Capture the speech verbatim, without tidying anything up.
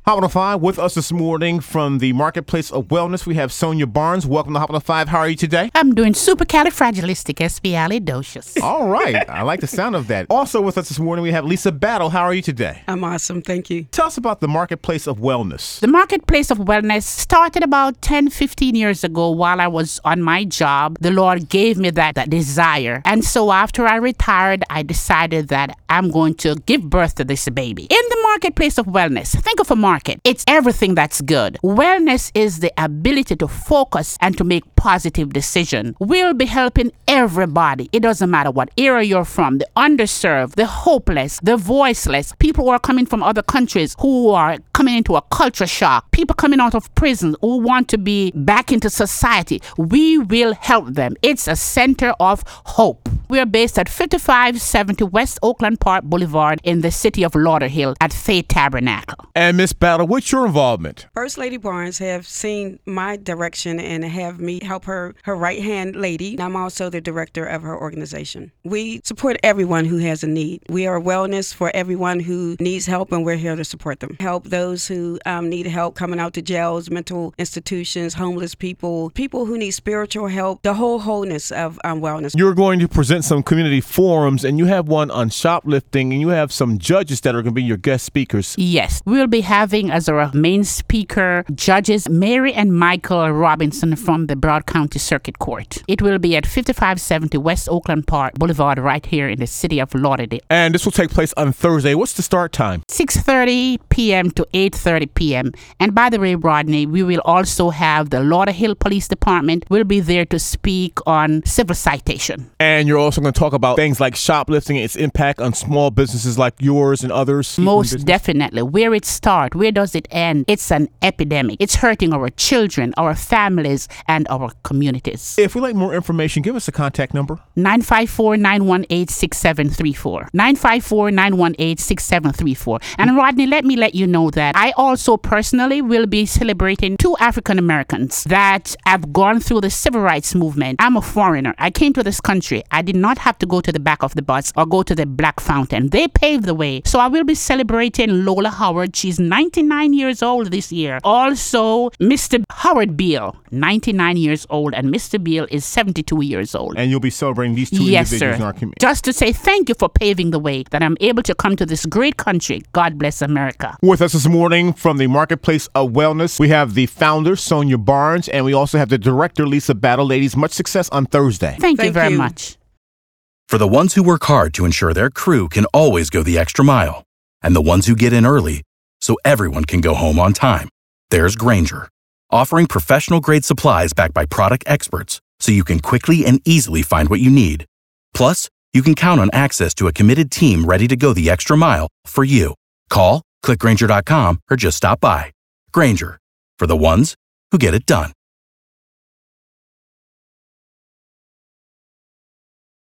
Hot one oh five with us this morning from the Marketplace of Wellness. We have Sonia Barnes. Welcome to Hot one oh five. How are you today? I'm doing supercalifragilisticexpialidocious. All right. I like the sound of that. Also with us this morning, we have Lisa Battle. How are you today? I'm awesome. Thank you. Tell us about the Marketplace of Wellness. The Marketplace of Wellness started about ten, fifteen years ago while I was on my job. The Lord gave me that, that desire. And so after I retired, I decided that I'm going to give birth to this baby. In the Marketplace of Wellness, think of a market. It's everything that's good. Wellness is the ability to focus and to make positive decisions. We'll be helping everybody. It doesn't matter what area you're from, the underserved, the hopeless, the voiceless, people who are coming from other countries who are coming into a culture shock, people coming out of prison who want to be back into society. We will help them. It's a center of hope. We're based at fifty-five seventy West Oakland Park Boulevard in the city of Lauderhill at Faith Tabernacle. And Miss Battle, what's your involvement? First Lady Barnes have seen my direction and have me help her, her right-hand lady. I'm also the director of her organization. We support everyone who has a need. We are wellness for everyone who needs help, and we're here to support them. Help those who um, need help coming out to jails, mental institutions, homeless people, people who need spiritual help, the whole wholeness of um, wellness. You're going to present some community forums, and you have one on shoplifting, and you have some judges that are going to be your guest speakers. Yes, we'll be having as our main speaker judges Mary and Michael Robinson from the Broward County Circuit Court. It will be at fifty-five seventy West Oakland Park Boulevard right here in the city of Lauderdale. And this will take place on Thursday. What's the start time? six thirty p.m. to eight thirty p.m. And by the way, Rodney, we will also have the Lauderhill Police Department will be there to speak on civil citation. And you're also going to talk about things like shoplifting and its impact on small businesses like yours and others. Most definitely. Where it starts, where does it end? It's an epidemic. It's hurting our children, our families, and our communities. If we'd like more information, give us a contact number. nine five four, nine one eight, six seven three four. nine five four, nine one eight, six seven three four. And Rodney, let me let you know that I also personally will be celebrating two African Americans that have gone through the civil rights movement. I'm a foreigner. I came to this country. I did not have to go to the back of the bus or go to the Black Fountain. They paved the way. So I will be celebrating Lola Howard. She's ninety-nine years old this year. Also, Mister Howard Beale, ninety-nine years old, and Mister Beale is seventy-two years old. And you'll be celebrating these two yes, individuals sir. in our community. Just to say thank you for paving the way that I'm able to come to this great country. God bless America. With us this morning from the Marketplace of Wellness, we have the founder, Sonia Barnes, and we also have the director, Lisa Battle. Ladies, much success on Thursday. Thank, Thank you very you. much. For the ones who work hard to ensure their crew can always go the extra mile, and the ones who get in early so everyone can go home on time, there's Grainger, offering professional-grade supplies backed by product experts so you can quickly and easily find what you need. Plus, you can count on access to a committed team ready to go the extra mile for you. Call, click Grainger dot com, or just stop by. Grainger, for the ones who get it done.